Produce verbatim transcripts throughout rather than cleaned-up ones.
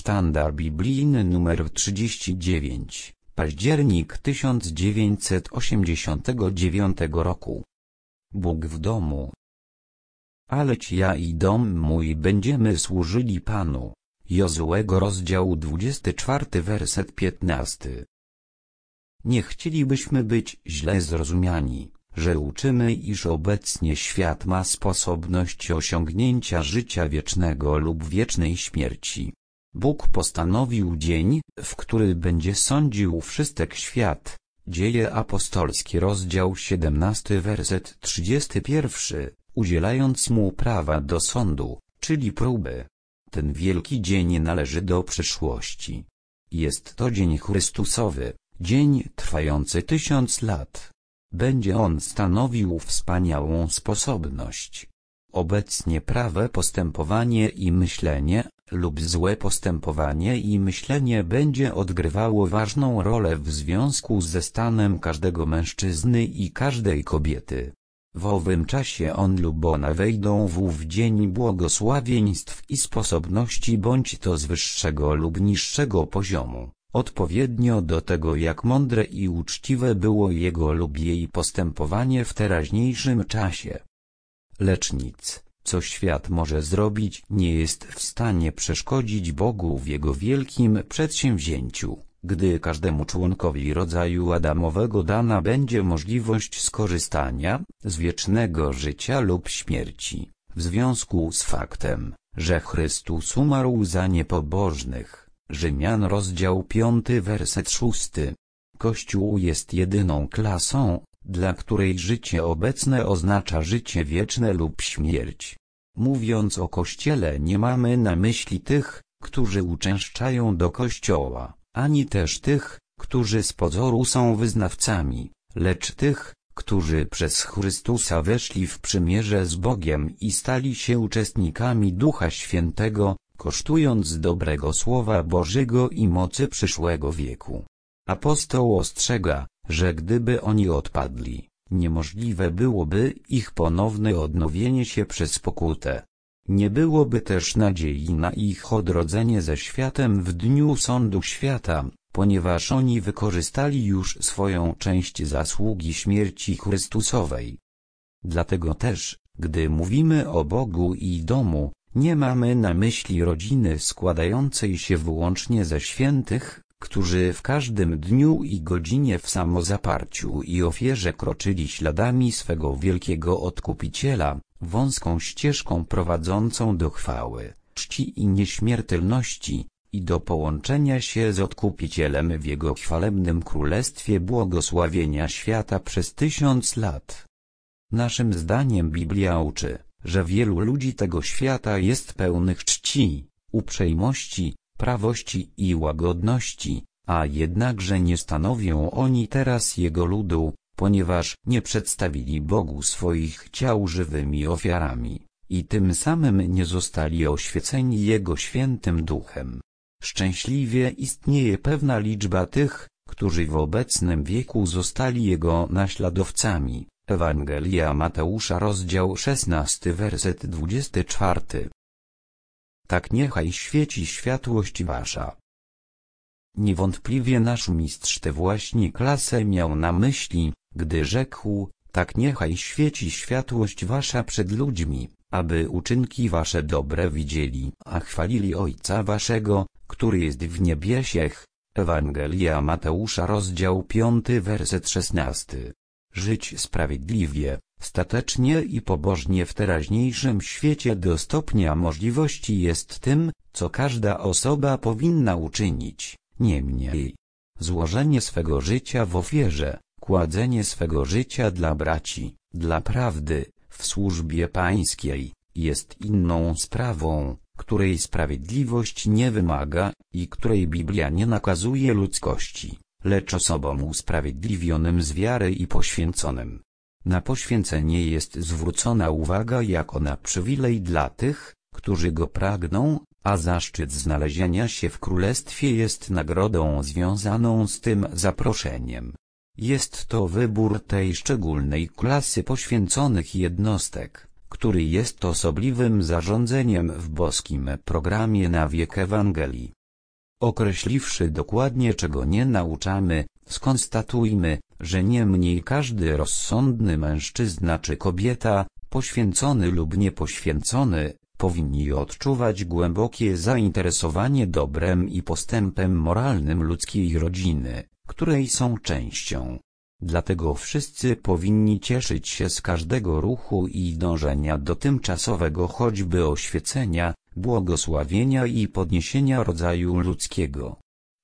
Sztandar biblijny numer trzydzieści dziewięć, październik tysiąc dziewięćset osiemdziesiątego dziewiątego roku. Bóg w domu. Aleć ja i dom mój będziemy służyli Panu. Jozułego rozdział dwudziesty czwarty werset piętnasty. Nie chcielibyśmy być źle zrozumiani, że uczymy, iż obecnie świat ma sposobność osiągnięcia życia wiecznego lub wiecznej śmierci. Bóg postanowił dzień, w który będzie sądził wszystek świat. Dzieje apostolskie rozdział siedemnasty werset trzydziesty pierwszy, udzielając mu prawa do sądu, czyli próby. Ten wielki dzień należy do przyszłości. Jest to dzień Chrystusowy, dzień trwający tysiąc lat. Będzie on stanowił wspaniałą sposobność. Obecnie prawe postępowanie i myślenie, lub złe postępowanie i myślenie będzie odgrywało ważną rolę w związku ze stanem każdego mężczyzny i każdej kobiety. W owym czasie on lub ona wejdą w ów dzień błogosławieństw i sposobności bądź to z wyższego lub niższego poziomu, odpowiednio do tego jak mądre i uczciwe było jego lub jej postępowanie w teraźniejszym czasie. Lecz nic, co świat może zrobić, nie jest w stanie przeszkodzić Bogu w jego wielkim przedsięwzięciu, gdy każdemu członkowi rodzaju Adamowego dana będzie możliwość skorzystania z wiecznego życia lub śmierci, w związku z faktem, że Chrystus umarł za niepobożnych. Rzymian rozdział piąty werset szósty. Kościół jest jedyną klasą, dla której życie obecne oznacza życie wieczne lub śmierć. Mówiąc o Kościele, nie mamy na myśli tych, którzy uczęszczają do Kościoła, ani też tych, którzy z pozoru są wyznawcami, lecz tych, którzy przez Chrystusa weszli w przymierze z Bogiem i stali się uczestnikami Ducha Świętego, kosztując dobrego Słowa Bożego i mocy przyszłego wieku. Apostoł ostrzega, że gdyby oni odpadli, niemożliwe byłoby ich ponowne odnowienie się przez pokutę. Nie byłoby też nadziei na ich odrodzenie ze światem w dniu sądu świata, ponieważ oni wykorzystali już swoją część zasługi śmierci Chrystusowej. Dlatego też, gdy mówimy o Bogu i domu, nie mamy na myśli rodziny składającej się wyłącznie ze świętych, którzy w każdym dniu i godzinie w samozaparciu i ofierze kroczyli śladami swego wielkiego Odkupiciela, wąską ścieżką prowadzącą do chwały, czci i nieśmiertelności, i do połączenia się z Odkupicielem w Jego chwalebnym królestwie błogosławienia świata przez tysiąc lat. Naszym zdaniem Biblia uczy, że wielu ludzi tego świata jest pełnych czci, uprzejmości, prawości i łagodności, a jednakże nie stanowią oni teraz Jego ludu, ponieważ nie przedstawili Bogu swoich ciał żywymi ofiarami, i tym samym nie zostali oświeceni Jego świętym Duchem. Szczęśliwie istnieje pewna liczba tych, którzy w obecnym wieku zostali Jego naśladowcami. Ewangelia Mateusza rozdział szesnasty werset dwudziesty czwarty. Tak niechaj świeci światłość wasza. Niewątpliwie nasz mistrz tę właśnie klasę miał na myśli, gdy rzekł, tak niechaj świeci światłość wasza przed ludźmi, aby uczynki wasze dobre widzieli, a chwalili Ojca waszego, który jest w niebiesiech. Ewangelia Mateusza rozdział piąty werset szesnasty. Żyć sprawiedliwie, statecznie i pobożnie w teraźniejszym świecie do stopnia możliwości jest tym, co każda osoba powinna uczynić. Niemniej, złożenie swego życia w ofierze, kładzenie swego życia dla braci, dla prawdy, w służbie pańskiej, jest inną sprawą, której sprawiedliwość nie wymaga i której Biblia nie nakazuje ludzkości, lecz osobom usprawiedliwionym z wiary i poświęconym. Na poświęcenie jest zwrócona uwaga jako na przywilej dla tych, którzy go pragną, a zaszczyt znalezienia się w królestwie jest nagrodą związaną z tym zaproszeniem. Jest to wybór tej szczególnej klasy poświęconych jednostek, który jest osobliwym zarządzeniem w boskim programie na wiek Ewangelii. Określiwszy dokładnie, czego nie nauczamy, skonstatujmy, że nie mniej każdy rozsądny mężczyzna czy kobieta, poświęcony lub niepoświęcony, powinni odczuwać głębokie zainteresowanie dobrem i postępem moralnym ludzkiej rodziny, której są częścią. Dlatego wszyscy powinni cieszyć się z każdego ruchu i dążenia do tymczasowego choćby oświecenia, błogosławienia i podniesienia rodzaju ludzkiego.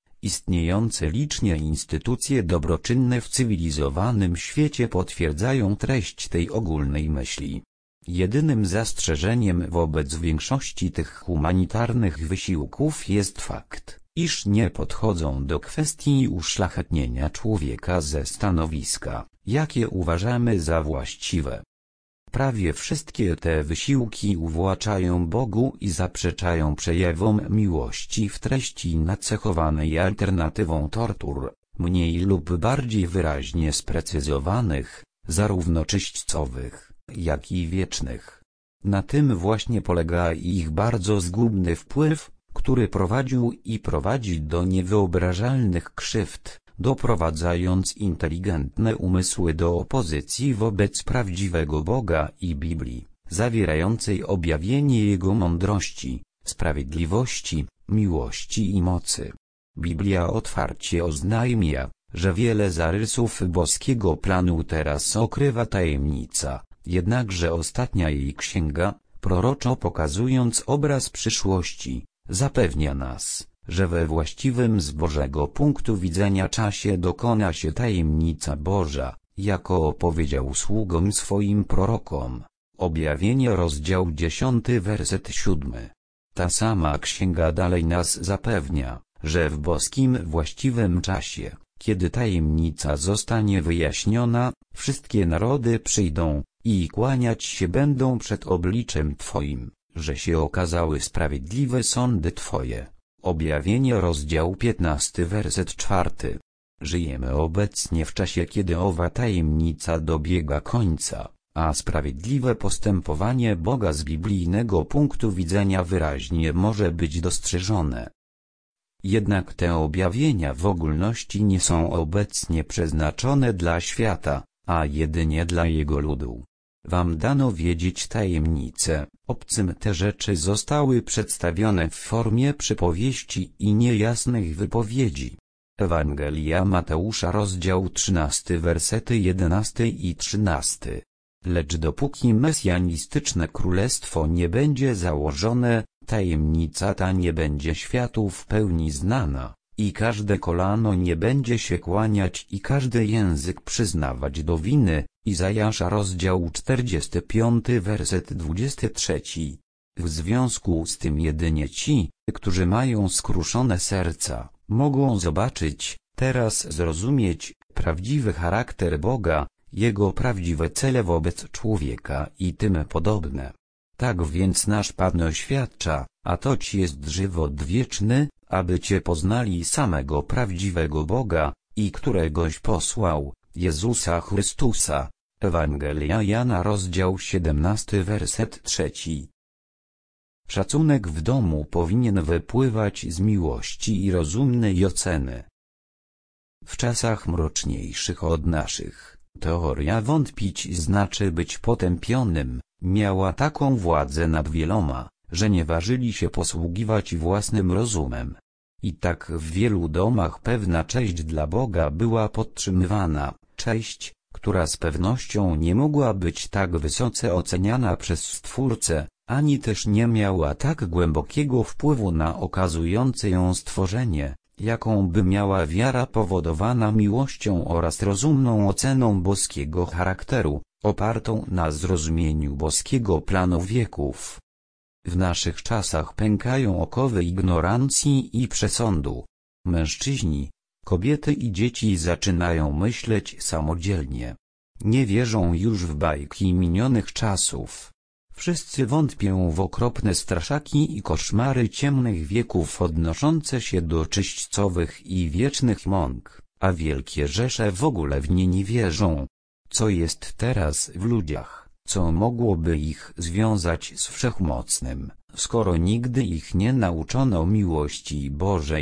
Istniejące licznie instytucje dobroczynne w cywilizowanym świecie potwierdzają treść tej ogólnej myśli. Jedynym zastrzeżeniem wobec większości tych humanitarnych wysiłków jest fakt, iż nie podchodzą do kwestii uszlachetnienia człowieka ze stanowiska, jakie uważamy za właściwe. Prawie wszystkie te wysiłki uwłaczają Bogu i zaprzeczają przejawom miłości w treści nacechowanej alternatywą tortur, mniej lub bardziej wyraźnie sprecyzowanych, zarówno czyśćcowych, jak i wiecznych. Na tym właśnie polega ich bardzo zgubny wpływ, który prowadził i prowadzi do niewyobrażalnych krzywd, doprowadzając inteligentne umysły do opozycji wobec prawdziwego Boga i Biblii, zawierającej objawienie Jego mądrości, sprawiedliwości, miłości i mocy. Biblia otwarcie oznajmia, że wiele zarysów boskiego planu teraz okrywa tajemnica, jednakże ostatnia jej księga, proroczo pokazując obraz przyszłości, zapewnia nas, że we właściwym z Bożego punktu widzenia czasie dokona się tajemnica Boża, jako opowiedział sługom swoim prorokom. Objawienie rozdział dziesiąty werset siódmy. Ta sama księga dalej nas zapewnia, że w boskim właściwym czasie, kiedy tajemnica zostanie wyjaśniona, wszystkie narody przyjdą i kłaniać się będą przed obliczem Twoim, że się okazały sprawiedliwe sądy Twoje. Objawienie rozdział piętnasty werset czwarty. Żyjemy obecnie w czasie, kiedy owa tajemnica dobiega końca, a sprawiedliwe postępowanie Boga z biblijnego punktu widzenia wyraźnie może być dostrzeżone. Jednak te objawienia w ogólności nie są obecnie przeznaczone dla świata, a jedynie dla jego ludu. Wam dano wiedzieć tajemnicę, obcym te rzeczy zostały przedstawione w formie przypowieści i niejasnych wypowiedzi. Ewangelia Mateusza rozdział trzynasty wersety jedenasty i trzynasty. Lecz dopóki mesjanistyczne królestwo nie będzie założone, tajemnica ta nie będzie światu w pełni znana, i każde kolano nie będzie się kłaniać i każdy język przyznawać do winy. Izajasza rozdział czterdziesty piąty werset dwudziesty trzeci. W związku z tym jedynie ci, którzy mają skruszone serca, mogą zobaczyć, teraz zrozumieć, prawdziwy charakter Boga, Jego prawdziwe cele wobec człowieka i tym podobne. Tak więc nasz Pan oświadcza, a toć jest żywot wieczny, aby Cię poznali samego prawdziwego Boga, i któregoś posłał, Jezusa Chrystusa. Ewangelia Jana rozdział siedemnasty werset trzeci. Szacunek w domu powinien wypływać z miłości i rozumnej oceny. W czasach mroczniejszych od naszych, teoria wątpić znaczy być potępionym, miała taką władzę nad wieloma, że nie ważyli się posługiwać własnym rozumem. I tak w wielu domach pewna cześć dla Boga była podtrzymywana, cześć, która z pewnością nie mogła być tak wysoce oceniana przez Stwórcę, ani też nie miała tak głębokiego wpływu na okazujące ją stworzenie, jaką by miała wiara powodowana miłością oraz rozumną oceną boskiego charakteru, opartą na zrozumieniu boskiego planu wieków. W naszych czasach pękają okowy ignorancji i przesądu. Mężczyźni, kobiety i dzieci zaczynają myśleć samodzielnie. Nie wierzą już w bajki minionych czasów. Wszyscy wątpią w okropne straszaki i koszmary ciemnych wieków odnoszące się do czyśćcowych i wiecznych mąk, a wielkie rzesze w ogóle w nie nie wierzą. Co jest teraz w ludziach, co mogłoby ich związać z Wszechmocnym, skoro nigdy ich nie nauczono miłości Bożej,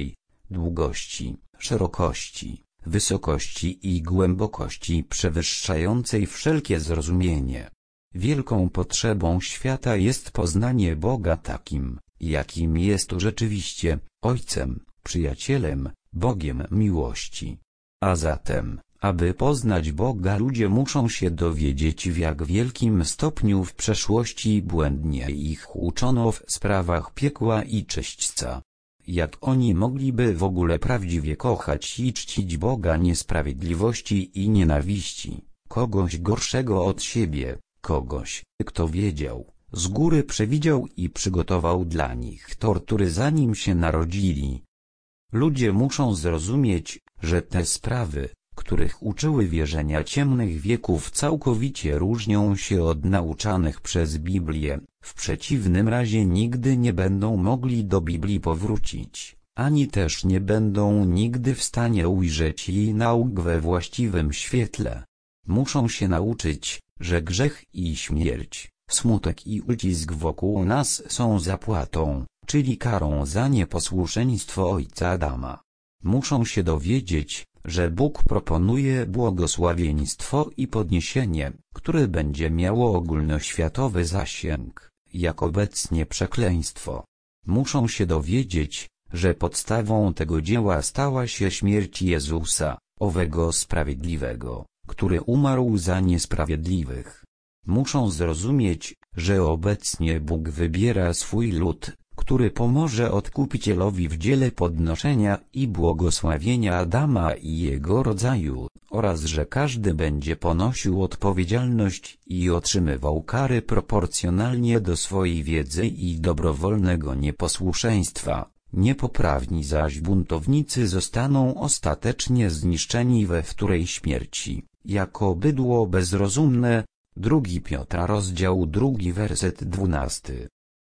długości, szerokości, wysokości i głębokości przewyższającej wszelkie zrozumienie. Wielką potrzebą świata jest poznanie Boga takim, jakim jest rzeczywiście, Ojcem, Przyjacielem, Bogiem miłości. A zatem, aby poznać Boga, ludzie muszą się dowiedzieć, w jak wielkim stopniu w przeszłości błędnie ich uczono w sprawach piekła i czyśćca. Jak oni mogliby w ogóle prawdziwie kochać i czcić Boga niesprawiedliwości i nienawiści, kogoś gorszego od siebie, kogoś, kto wiedział, z góry przewidział i przygotował dla nich tortury zanim się narodzili. Ludzie muszą zrozumieć, że te sprawy, których uczyły wierzenia ciemnych wieków, całkowicie różnią się od nauczanych przez Biblię, w przeciwnym razie nigdy nie będą mogli do Biblii powrócić, ani też nie będą nigdy w stanie ujrzeć jej nauk we właściwym świetle. Muszą się nauczyć, że grzech i śmierć, smutek i ucisk wokół nas są zapłatą, czyli karą za nieposłuszeństwo ojca Adama. Muszą się dowiedzieć, że Bóg proponuje błogosławieństwo i podniesienie, które będzie miało ogólnoświatowy zasięg, jak obecnie przekleństwo. Muszą się dowiedzieć, że podstawą tego dzieła stała się śmierć Jezusa, owego sprawiedliwego, który umarł za niesprawiedliwych. Muszą zrozumieć, że obecnie Bóg wybiera swój lud, który pomoże Odkupicielowi w dziele podnoszenia i błogosławienia Adama i jego rodzaju, oraz że każdy będzie ponosił odpowiedzialność i otrzymywał kary proporcjonalnie do swojej wiedzy i dobrowolnego nieposłuszeństwa. Niepoprawni zaś buntownicy zostaną ostatecznie zniszczeni we wtórej śmierci, jako bydło bezrozumne. Drugi Piotra rozdział drugi werset dwunasty.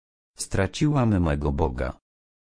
Straciłam mego Boga.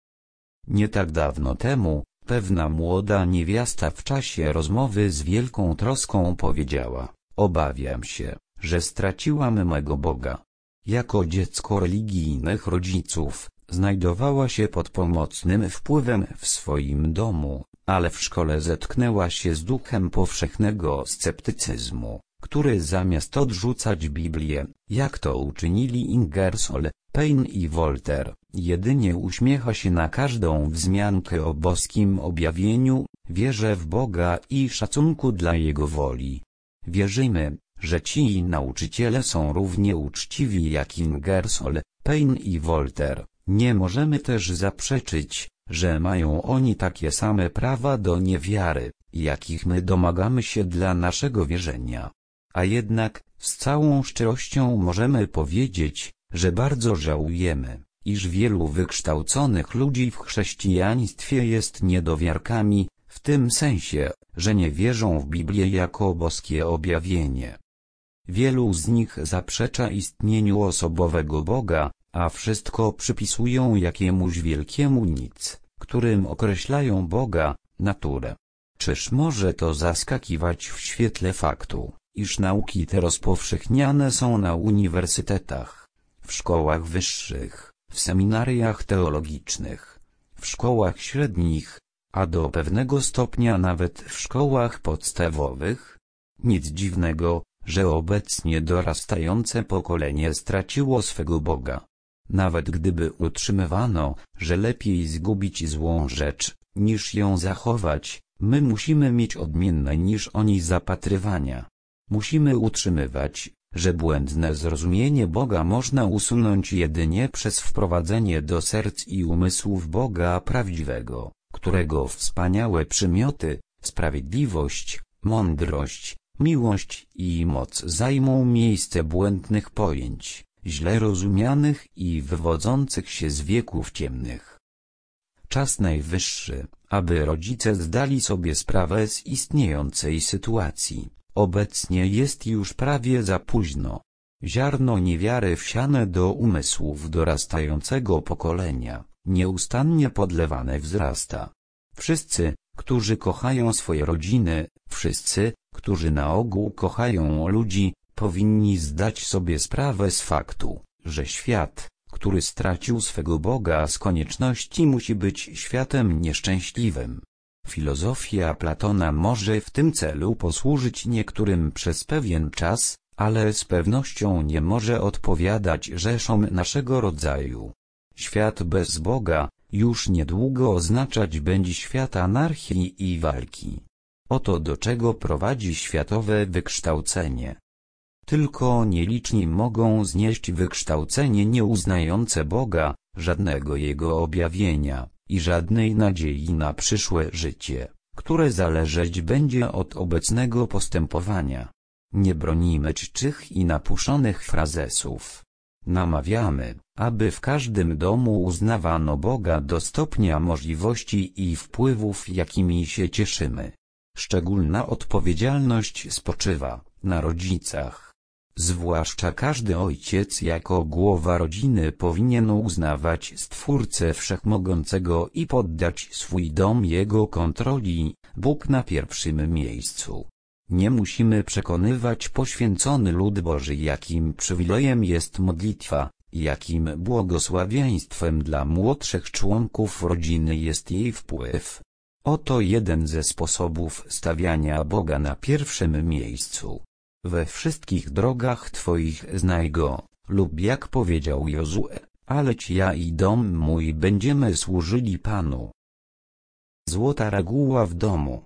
Nie tak dawno temu, pewna młoda niewiasta w czasie rozmowy z wielką troską powiedziała: obawiam się, że straciłam mego Boga. Jako dziecko religijnych rodziców, znajdowała się pod pomocnym wpływem w swoim domu, ale w szkole zetknęła się z duchem powszechnego sceptycyzmu, który zamiast odrzucać Biblię, jak to uczynili Ingersoll, Paine i Voltaire, jedynie uśmiecha się na każdą wzmiankę o boskim objawieniu, wierzy w Boga i szacunku dla Jego woli. Wierzymy, że ci nauczyciele są równie uczciwi jak Ingersoll, Paine i Voltaire. Nie możemy też zaprzeczyć, że mają oni takie same prawa do niewiary, jakich my domagamy się dla naszego wierzenia. A jednak, z całą szczerością możemy powiedzieć, że bardzo żałujemy, iż wielu wykształconych ludzi w chrześcijaństwie jest niedowiarkami, w tym sensie, że nie wierzą w Biblię jako boskie objawienie. Wielu z nich zaprzecza istnieniu osobowego Boga, a wszystko przypisują jakiemuś wielkiemu nic, którym określają Boga, naturę. Czyż może to zaskakiwać w świetle faktu, iż nauki te rozpowszechniane są na uniwersytetach, w szkołach wyższych, w seminariach teologicznych, w szkołach średnich, a do pewnego stopnia nawet w szkołach podstawowych? Nic dziwnego, że obecnie dorastające pokolenie straciło swego Boga. Nawet gdyby utrzymywano, że lepiej zgubić złą rzecz, niż ją zachować, my musimy mieć odmienne niż oni zapatrywania. Musimy utrzymywać, że błędne zrozumienie Boga można usunąć jedynie przez wprowadzenie do serc i umysłów Boga prawdziwego, którego wspaniałe przymioty, sprawiedliwość, mądrość, miłość i moc zajmą miejsce błędnych pojęć, źle rozumianych i wywodzących się z wieków ciemnych. Czas najwyższy, aby rodzice zdali sobie sprawę z istniejącej sytuacji. Obecnie jest już prawie za późno. Ziarno niewiary wsiane do umysłów dorastającego pokolenia, nieustannie podlewane wzrasta. Wszyscy, którzy kochają swoje rodziny, wszyscy, którzy na ogół kochają ludzi, powinni zdać sobie sprawę z faktu, że świat, który stracił swego Boga z konieczności musi być światem nieszczęśliwym. Filozofia Platona może w tym celu posłużyć niektórym przez pewien czas, ale z pewnością nie może odpowiadać rzeszom naszego rodzaju. Świat bez Boga już niedługo oznaczać będzie świat anarchii i walki. Oto do czego prowadzi światowe wykształcenie. Tylko nieliczni mogą znieść wykształcenie nieuznające Boga, żadnego Jego objawienia i żadnej nadziei na przyszłe życie, które zależeć będzie od obecnego postępowania. Nie bronimy czczych i napuszonych frazesów. Namawiamy, aby w każdym domu uznawano Boga do stopnia możliwości i wpływów, jakimi się cieszymy. Szczególna odpowiedzialność spoczywa na rodzicach. Zwłaszcza każdy ojciec jako głowa rodziny powinien uznawać Stwórcę Wszechmogącego i poddać swój dom Jego kontroli, Bóg na pierwszym miejscu. Nie musimy przekonywać poświęcony lud Boży, jakim przywilejem jest modlitwa, jakim błogosławieństwem dla młodszych członków rodziny jest jej wpływ. Oto jeden ze sposobów stawiania Boga na pierwszym miejscu. We wszystkich drogach Twoich znaj Go, lub jak powiedział Jozue, aleć ja i dom mój będziemy służyli Panu. Złota reguła w domu.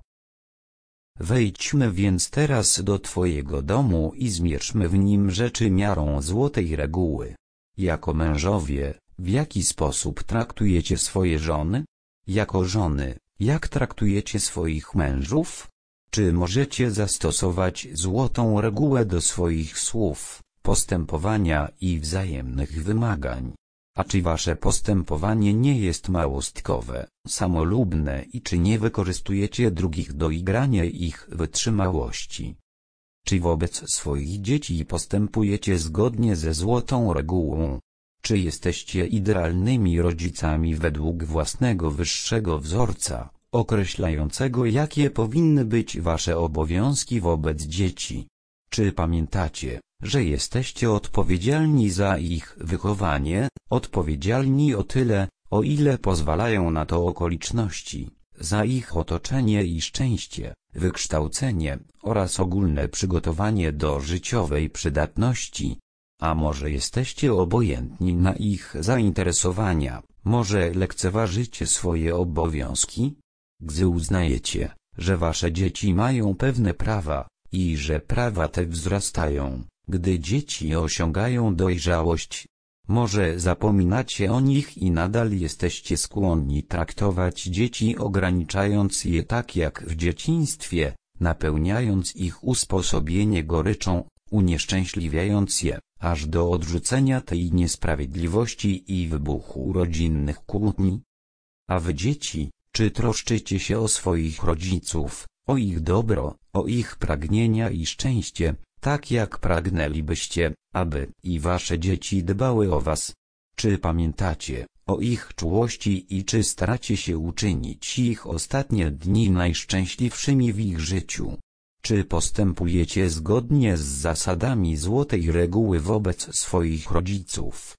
Wejdźmy więc teraz do Twojego domu i zmierzmy w nim rzeczy miarą złotej reguły. Jako mężowie, w jaki sposób traktujecie swoje żony? Jako żony, jak traktujecie swoich mężów? Czy możecie zastosować złotą regułę do swoich słów, postępowania i wzajemnych wymagań? A czy wasze postępowanie nie jest małostkowe, samolubne i czy nie wykorzystujecie drugich do igrania ich wytrzymałości? Czy wobec swoich dzieci postępujecie zgodnie ze złotą regułą? Czy jesteście idealnymi rodzicami według własnego wyższego wzorca, określającego jakie powinny być wasze obowiązki wobec dzieci? Czy pamiętacie, że jesteście odpowiedzialni za ich wychowanie, odpowiedzialni o tyle, o ile pozwalają na to okoliczności, za ich otoczenie i szczęście, wykształcenie oraz ogólne przygotowanie do życiowej przydatności? A może jesteście obojętni na ich zainteresowania, może lekceważycie swoje obowiązki? Gdy uznajecie, że wasze dzieci mają pewne prawa, i że prawa te wzrastają, gdy dzieci osiągają dojrzałość, może zapominacie o nich i nadal jesteście skłonni traktować dzieci ograniczając je tak jak w dzieciństwie, napełniając ich usposobienie goryczą, unieszczęśliwiając je, aż do odrzucenia tej niesprawiedliwości i wybuchu rodzinnych kłótni? A wy dzieci, czy troszczycie się o swoich rodziców, o ich dobro, o ich pragnienia i szczęście, tak jak pragnęlibyście, aby i wasze dzieci dbały o was? Czy pamiętacie o ich czułości i czy staracie się uczynić ich ostatnie dni najszczęśliwszymi w ich życiu? Czy postępujecie zgodnie z zasadami złotej reguły wobec swoich rodziców?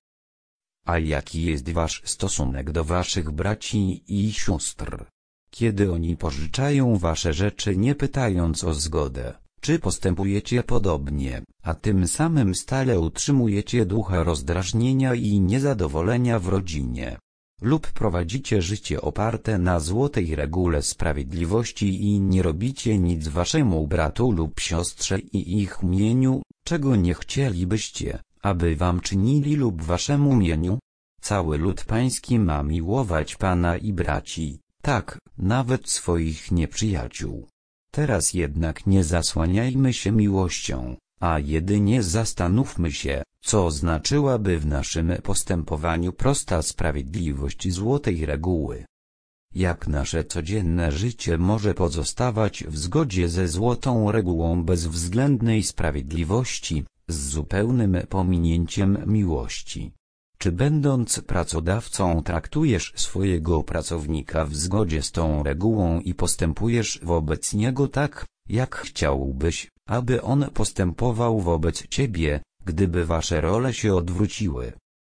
A jaki jest wasz stosunek do waszych braci i sióstr? Kiedy oni pożyczają wasze rzeczy nie pytając o zgodę, czy postępujecie podobnie, a tym samym stale utrzymujecie ducha rozdrażnienia i niezadowolenia w rodzinie? Lub prowadzicie życie oparte na złotej regule sprawiedliwości i nie robicie nic waszemu bratu lub siostrze i ich mieniu, czego nie chcielibyście, aby wam czynili lub waszemu mieniu? Cały lud pański ma miłować Pana i braci, tak, nawet swoich nieprzyjaciół. Teraz jednak nie zasłaniajmy się miłością, a jedynie zastanówmy się, co znaczyłaby w naszym postępowaniu prosta sprawiedliwość złotej reguły. Jak nasze codzienne życie może pozostawać w zgodzie ze złotą regułą bezwzględnej sprawiedliwości, z zupełnym pominięciem miłości? Czy będąc pracodawcą traktujesz swojego pracownika w zgodzie z tą regułą i postępujesz wobec niego tak, jak chciałbyś, aby on postępował wobec ciebie, gdyby wasze role się odwróciły?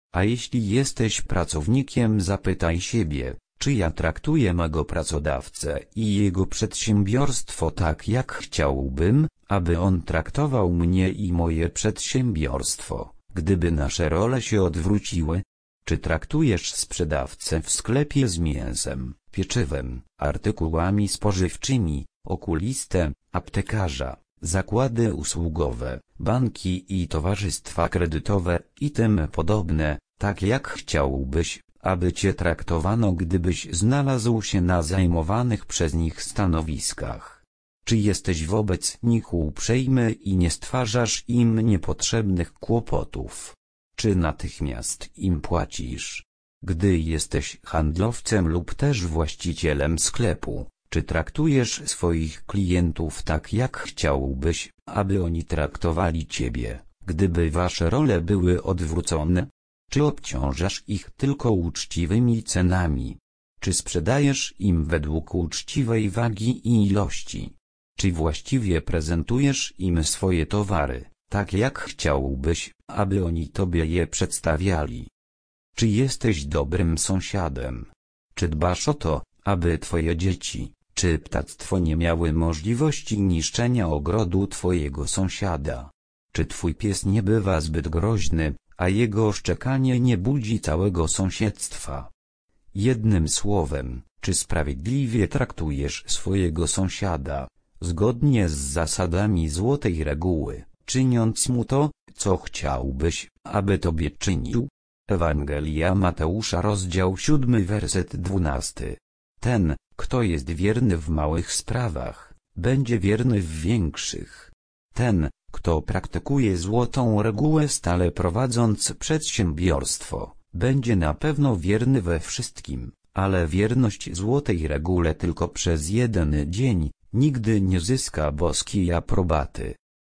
A jeśli jesteś pracownikiem, zapytaj siebie, czy ja traktuję mego pracodawcę i jego przedsiębiorstwo tak, jak chciałbym, aby on traktował mnie i moje przedsiębiorstwo, gdyby nasze role się odwróciły? Czy traktujesz sprzedawcę w sklepie z mięsem, pieczywem, artykułami spożywczymi, okulistę, aptekarza, zakłady usługowe, banki i towarzystwa kredytowe i tym podobne, tak jak chciałbyś, aby cię traktowano, gdybyś znalazł się na zajmowanych przez nich stanowiskach? Czy jesteś wobec nich uprzejmy i nie stwarzasz im niepotrzebnych kłopotów? Czy natychmiast im płacisz? Gdy jesteś handlowcem lub też właścicielem sklepu, czy traktujesz swoich klientów tak, jak chciałbyś, aby oni traktowali ciebie, gdyby wasze role były odwrócone? Czy obciążasz ich tylko uczciwymi cenami? Czy sprzedajesz im według uczciwej wagi i ilości? Czy właściwie prezentujesz im swoje towary, tak jak chciałbyś, aby oni tobie je przedstawiali? Czy jesteś dobrym sąsiadem? Czy dbasz o to, aby twoje dzieci, czy ptactwo nie miały możliwości niszczenia ogrodu twojego sąsiada? Czy twój pies nie bywa zbyt groźny, a jego szczekanie nie budzi całego sąsiedztwa? Jednym słowem, czy sprawiedliwie traktujesz swojego sąsiada, zgodnie z zasadami złotej reguły, czyniąc mu to, co chciałbyś, aby tobie czynił? Ewangelia Mateusza, rozdział siódmy, werset dwunasty. Ten, kto jest wierny w małych sprawach, będzie wierny w większych. Ten, kto praktykuje złotą regułę stale prowadząc przedsiębiorstwo, będzie na pewno wierny we wszystkim, ale wierność złotej regule tylko przez jeden dzień nigdy nie zyska boskiej aprobaty.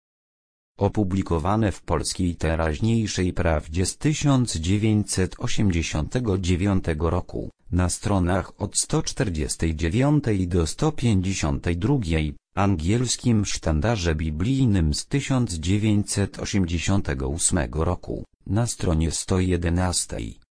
Opublikowane w Polskiej Teraźniejszej Prawdzie z tysiąc dziewięćset osiemdziesiątego dziewiątego roku, na stronach od sto czterdziestej dziewiątej do sto pięćdziesiątej drugiej, angielskim sztandarze biblijnym z tysiąc dziewięćset osiemdziesiątego ósmego roku, na stronie sto jedenastej.